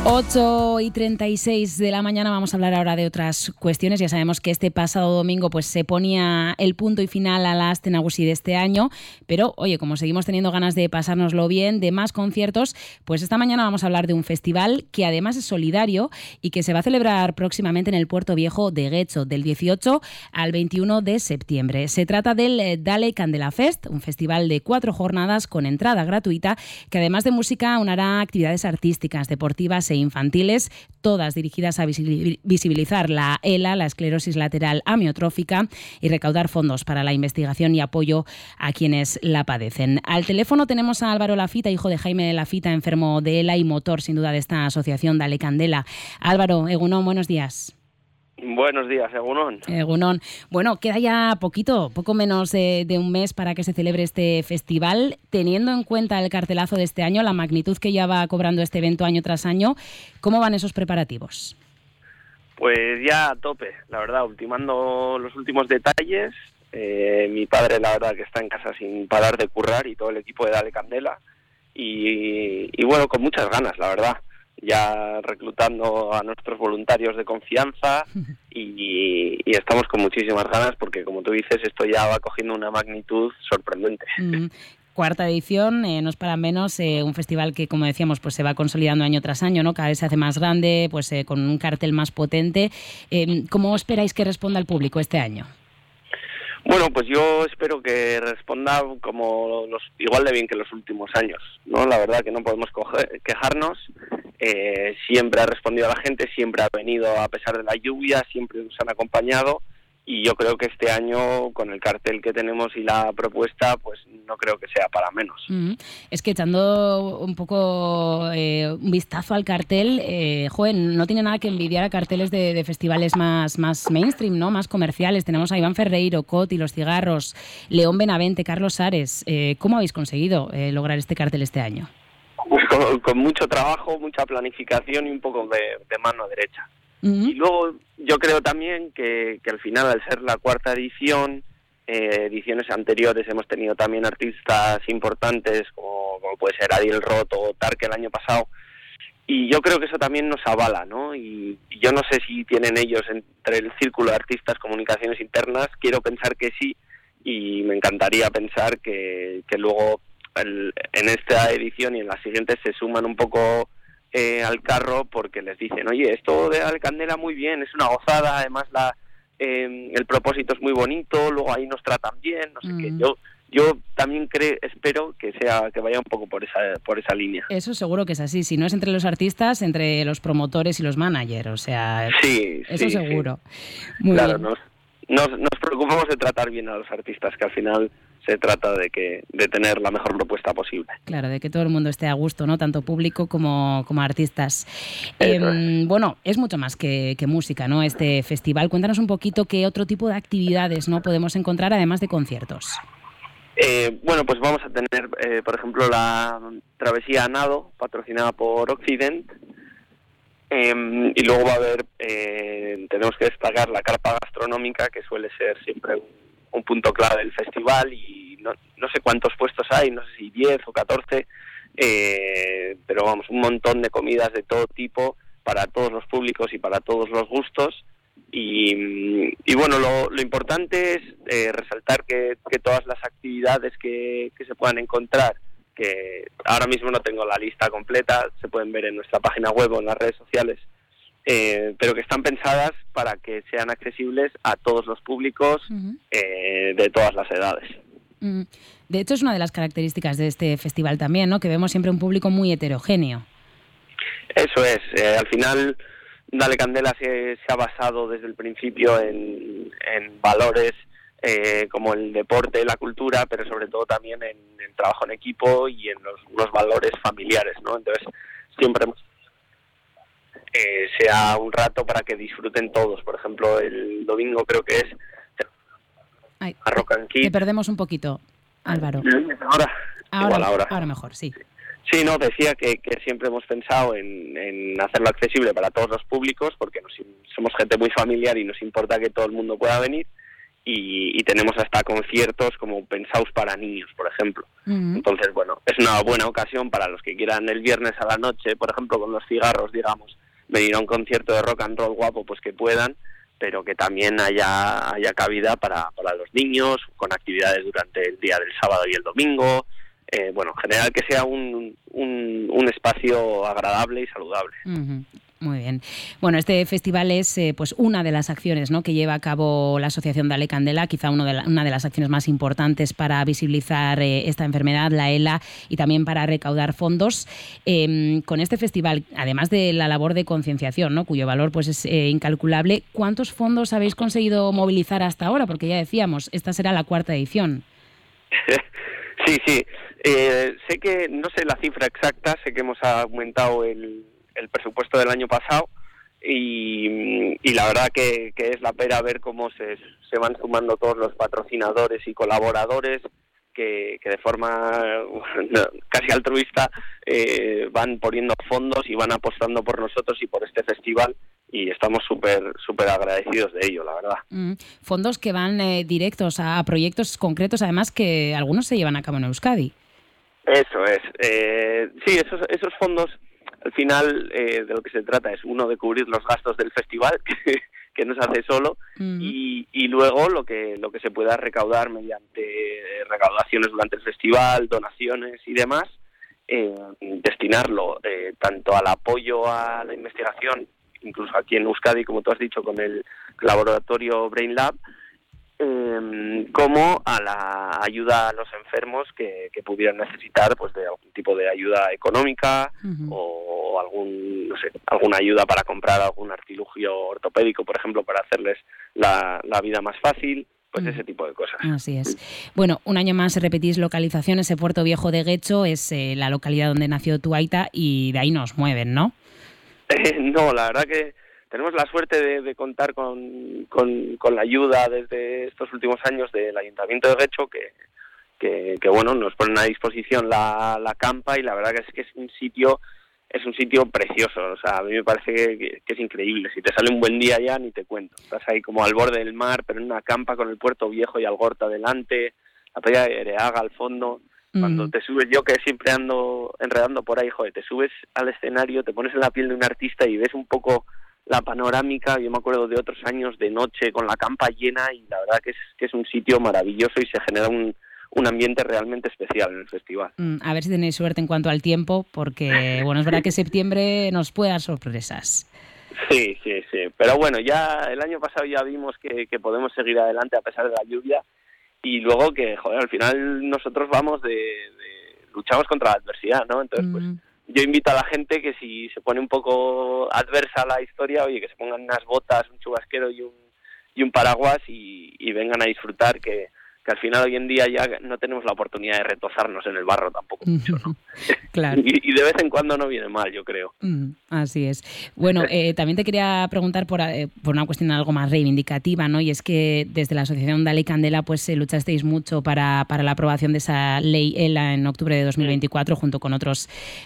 8:36 de la mañana. Vamos a hablar ahora de otras cuestiones. Ya sabemos que este pasado domingo pues se ponía el punto y final a la Aste Nagusi de este año, pero oye, como seguimos teniendo ganas de pasárnoslo bien, de más conciertos, pues esta mañana vamos a hablar de un festival que además es solidario y que se va a celebrar próximamente en el Puerto Viejo de Getxo, del 18 al 21 de septiembre. Se trata del Dale Candela Fest, un festival de 4 jornadas con entrada gratuita que además de música aunará actividades artísticas, deportivas e infantiles, todas dirigidas a visibilizar la ELA, la esclerosis lateral amiotrófica, y recaudar fondos para la investigación y apoyo a quienes la padecen. Al teléfono tenemos a Álvaro Lafita, hijo de Jaime Lafita, enfermo de ELA y motor sin duda de esta asociación Dale Candela. Álvaro, Egunon, buenos días. Buenos días, Egunon. Egunon. Bueno, queda ya poco menos de un mes para que se celebre este festival. Teniendo en cuenta el cartelazo de este año, la magnitud que ya va cobrando este evento año tras año, ¿cómo van esos preparativos? Pues ya a tope, la verdad, ultimando los últimos detalles. Mi padre, la verdad, que está en casa sin parar de currar, y todo el equipo de Dale Candela. Y bueno, con muchas ganas, la verdad. Ya reclutando a nuestros voluntarios de confianza y estamos con muchísimas ganas porque, como tú dices, esto ya va cogiendo una magnitud sorprendente. Cuarta edición, no es para menos, un festival que, como decíamos, pues se va consolidando año tras año, ¿no? Cada vez se hace más grande, pues con un cartel más potente. ¿Cómo esperáis que responda el público este año? Bueno, pues yo espero que responda igual de bien que los últimos años, ¿no? La verdad que no podemos quejarnos. Siempre ha respondido a la gente, siempre ha venido a pesar de la lluvia, siempre nos han acompañado, y yo creo que este año, con el cartel que tenemos y la propuesta, pues no creo que sea para menos. Es que echando un poco un vistazo al cartel, no tiene nada que envidiar a carteles de festivales más mainstream, ¿no? Más comerciales. Tenemos a Iván Ferreiro, Cot y Los Cigarros, León Benavente, Carlos Ares. ¿Cómo habéis conseguido lograr este cartel este año? Pues con mucho trabajo, mucha planificación y un poco de mano derecha. Y luego yo creo también que al final, al ser la cuarta edición, ediciones anteriores hemos tenido también artistas importantes como puede ser Ariel Roth o Tarque el año pasado, y yo creo que eso también nos avala, ¿no? Y yo no sé si tienen ellos entre el círculo de artistas comunicaciones internas, quiero pensar que sí, y me encantaría pensar que luego en esta edición y en las siguientes se suman un poco al carro, porque les dicen, oye, esto de Dale Candela muy bien, es una gozada, además el propósito es muy bonito, luego ahí nos tratan bien, no sé qué. Yo también espero que vaya un poco por esa línea. Eso seguro que es así, si no es entre los artistas, entre los promotores y los managers, o sea, sí, eso sí, seguro. Sí. Muy claro, bien. Nos preocupamos de tratar bien a los artistas, que al final se trata de tener la mejor propuesta posible. Claro, de que todo el mundo esté a gusto, ¿no? Tanto público como artistas. Bueno, es mucho más que música, ¿no? Este festival. Cuéntanos un poquito qué otro tipo de actividades, ¿no?, podemos encontrar además de conciertos. Bueno, pues vamos a tener, por ejemplo, la travesía a nado, patrocinada por Occident. Y luego va a haber, tenemos que destacar la carpa gastronómica, que suele ser siempre un punto clave del festival, y no sé cuántos puestos hay, no sé si 10 o 14, pero vamos, un montón de comidas de todo tipo, para todos los públicos y para todos los gustos. Y bueno, lo importante es resaltar que todas las actividades que se puedan encontrar, que ahora mismo no tengo la lista completa, se pueden ver en nuestra página web o en las redes sociales, pero que están pensadas para que sean accesibles a todos los públicos, de todas las edades. De hecho, es una de las características de este festival también, ¿no?, que vemos siempre un público muy heterogéneo. Eso es, al final Dale Candela se ha basado desde el principio en valores como el deporte, la cultura, pero sobre todo también en el trabajo en equipo y en los valores familiares, ¿no? Entonces siempre sea un rato para que disfruten todos. Por ejemplo, el domingo creo que es a Rock and Kid. Te perdemos un poquito, Álvaro. Ahora mejor, sí. Sí, no, decía que siempre hemos pensado en hacerlo accesible para todos los públicos, porque somos gente muy familiar y nos importa que todo el mundo pueda venir. y tenemos hasta conciertos como pensados para niños, por ejemplo. Entonces, bueno, es una buena ocasión para los que quieran el viernes a la noche, por ejemplo, con los cigarros, digamos, venir a un concierto de rock and roll guapo, pues que puedan, pero que también haya cabida para los niños, con actividades durante el día del sábado y el domingo. Bueno, en general que sea un espacio agradable y saludable. Muy bien. Bueno, este festival es pues una de las acciones, ¿no?, que lleva a cabo la Asociación Dale Candela, quizá una de las acciones más importantes para visibilizar esta enfermedad, la ELA, y también para recaudar fondos. Con este festival, además de la labor de concienciación, ¿no?, cuyo valor pues es incalculable, ¿cuántos fondos habéis conseguido movilizar hasta ahora? Porque ya decíamos, esta será la 4ª edición. Sí. Sé que, no sé la cifra exacta, sé que hemos aumentado el presupuesto del año pasado y la verdad que es la pena ver cómo se van sumando todos los patrocinadores y colaboradores que de forma casi altruista van poniendo fondos y van apostando por nosotros y por este festival, y estamos súper agradecidos de ello, la verdad. Fondos que van directos a proyectos concretos, además que algunos se llevan a cabo en Euskadi. Eso es. Sí, esos fondos, al final, de lo que se trata es, uno, de cubrir los gastos del festival, que no se hace solo, y luego lo que se pueda recaudar mediante recaudaciones durante el festival, donaciones y demás, destinarlo tanto al apoyo a la investigación, incluso aquí en Euskadi, como tú has dicho, con el laboratorio Brain Lab, como a la ayuda a los enfermos que pudieran necesitar pues de algún tipo de ayuda económica o alguna ayuda para comprar algún artilugio ortopédico, por ejemplo, para hacerles la vida más fácil, pues ese tipo de cosas. Así es. Bueno, un año más repetís localización, ese Puerto Viejo de Guecho es la localidad donde nació tu aita, y de ahí nos mueven, ¿no? No, la verdad que tenemos la suerte de contar con la ayuda desde estos últimos años del Ayuntamiento de Guecho, que bueno, nos ponen a disposición la campa, y la verdad que es un sitio precioso. O sea, a mí me parece que es increíble. Si te sale un buen día ya, ni te cuento. Estás ahí como al borde del mar, pero en una campa con el Puerto Viejo y Algorta delante, la playa de Ereaga al fondo. Cuando te subes, yo que siempre ando enredando por ahí, joder, te subes al escenario, te pones en la piel de un artista y ves un poco la panorámica. Yo me acuerdo de otros años de noche con la campa llena, y la verdad que es un sitio maravilloso y se genera un ambiente realmente especial en el festival. A ver si tenéis suerte en cuanto al tiempo, porque bueno, es verdad que septiembre nos puede dar sorpresas. Sí. Pero bueno, ya el año pasado ya vimos que podemos seguir adelante a pesar de la lluvia, y luego que, joder, al final nosotros luchamos contra la adversidad, ¿no? Entonces, pues yo invito a la gente que si se pone un poco adversa la historia, oye, que se pongan unas botas, un chubasquero y un paraguas y vengan a disfrutar, que al final hoy en día ya no tenemos la oportunidad de retozarnos en el barro tampoco mucho, ¿no? Claro. Y de vez en cuando no viene mal, yo creo. Así es. Bueno, también te quería preguntar por una cuestión algo más reivindicativa, ¿no? Y es que desde la Asociación Dale Candela pues luchasteis mucho para la aprobación de esa ley ELA en octubre de 2024 junto con otras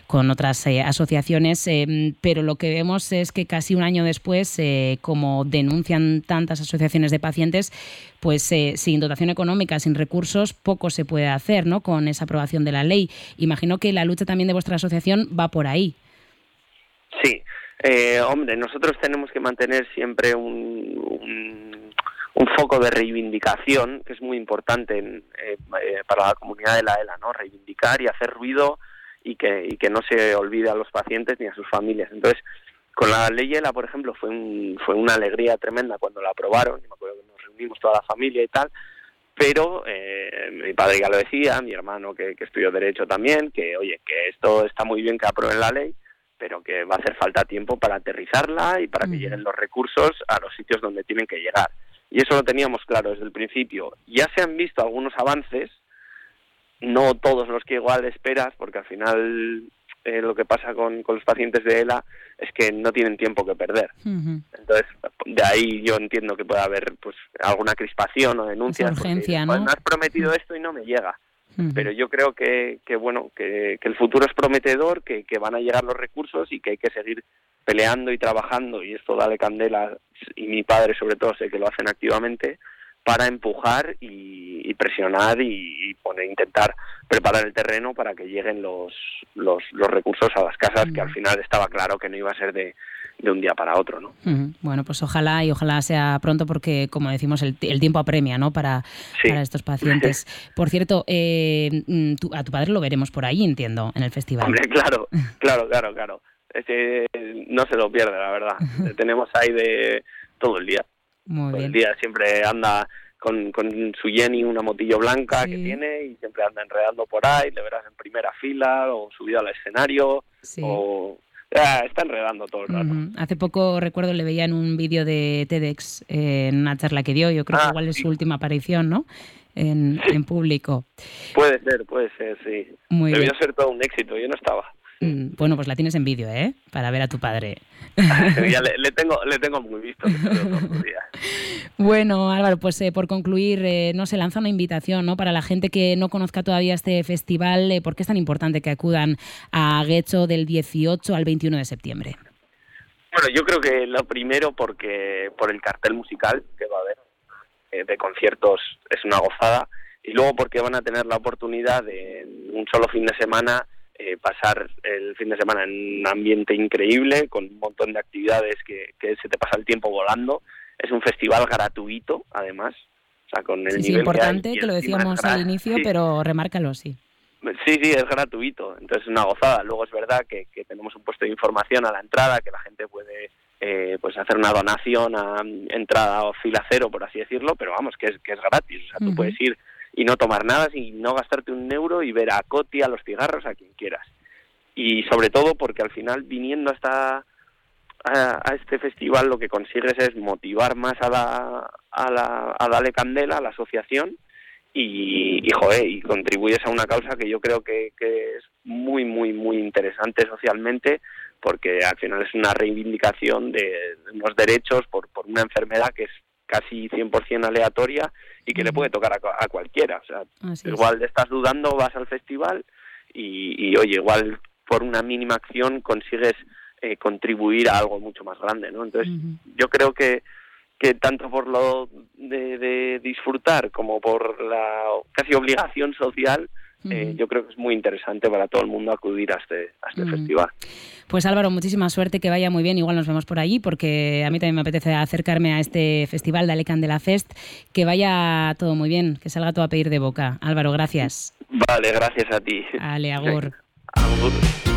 asociaciones, pero lo que vemos es que casi un año después, como denuncian tantas asociaciones de pacientes, pues sin dotación económica, sin recursos, poco se puede hacer, ¿no?, con esa aprobación de la ley. Imagino que la lucha también de vuestra asociación va por ahí. Sí, hombre, nosotros tenemos que mantener siempre un foco de reivindicación, que es muy importante para la comunidad de la ELA, ¿no? Reivindicar y hacer ruido, y que no se olvide a los pacientes ni a sus familias. Entonces, con la ley ELA, por ejemplo, fue una alegría tremenda cuando la aprobaron. Yo me acuerdo que nos reunimos toda la familia y tal, pero mi padre ya lo decía, mi hermano que estudió Derecho también, que oye, que esto está muy bien que aprueben la ley, pero que va a hacer falta tiempo para aterrizarla y para que lleguen los recursos a los sitios donde tienen que llegar. Y eso lo teníamos claro desde el principio. Ya se han visto algunos avances, no todos los que igual esperas, porque al final lo que pasa con los pacientes de ELA es que no tienen tiempo que perder. Entonces, de ahí yo entiendo que pueda haber pues alguna crispación o denuncias. Esa urgencia, porque, ¿no? Me has prometido esto y no me llega. Pero yo creo que el futuro es prometedor, que van a llegar los recursos y que hay que seguir peleando y trabajando, y esto Dale Candela y mi padre sobre todo sé que lo hacen activamente, para empujar y presionar y intentar preparar el terreno para que lleguen los recursos a las casas, que al final estaba claro que no iba a ser de un día para otro, ¿no? Bueno, pues ojalá sea pronto, porque, como decimos, el tiempo apremia, ¿no? Para estos pacientes. Por cierto, a tu padre lo veremos por ahí, entiendo, en el festival. Hombre, claro. No se lo pierde, la verdad. Tenemos ahí de todo el día. Muy bien. El día siempre anda con su Jenny, una motillo blanca que tiene, y siempre anda enredando por ahí, le verás en primera fila o subido al escenario, está enredando todo el rato. Hace poco, recuerdo, le veía en un vídeo de TEDx, en una charla que dio. Yo creo que igual es su última aparición, ¿no? En público. Puede ser, sí. Debió ser todo un éxito, yo no estaba. Bueno, pues la tienes en vídeo, para ver a tu padre. Ya le tengo muy visto. Bueno, Álvaro, pues por concluir, no se lanza una invitación, ¿no? Para la gente que no conozca todavía este festival, ¿por qué es tan importante que acudan a Getxo del 18 al 21 de septiembre? Bueno, yo creo que lo primero por el cartel musical que va a haber, de conciertos, es una gozada, y luego porque van a tener la oportunidad de un solo fin de semana pasar el fin de semana en un ambiente increíble, con un montón de actividades que se te pasa el tiempo volando. Es un festival gratuito, además. O sea, con el nivel importante, que lo decíamos al inicio, pero remárcalo, Sí, es gratuito, entonces es una gozada. Luego es verdad que tenemos un puesto de información a la entrada, que la gente puede pues hacer una donación a entrada o fila cero, por así decirlo, pero vamos, que es gratis. O sea, tú puedes ir y no tomar nada, sin no gastarte un euro, y ver a Coti, a Los Cigarros, a quien quieras. Y sobre todo porque al final, viniendo hasta a este festival, lo que consigues es motivar más a Dale Candela, a la asociación, y contribuyes a una causa que yo creo que es muy, muy, muy interesante socialmente, porque al final es una reivindicación de unos derechos por una enfermedad que es casi 100% aleatoria y que le puede tocar a cualquiera. O sea, igual estás dudando, vas al festival y oye, igual por una mínima acción consigues contribuir a algo mucho más grande, ¿no? Entonces, yo creo que tanto por lo de disfrutar como por la casi obligación social, yo creo que es muy interesante para todo el mundo acudir a este festival. Pues Álvaro, muchísima suerte, que vaya muy bien. Igual nos vemos por allí, porque a mí también me apetece acercarme a este festival Dale Candela Fest. Que vaya todo muy bien, que salga todo a pedir de boca. Álvaro, gracias. Vale, gracias a ti. Ale, agur. Agur.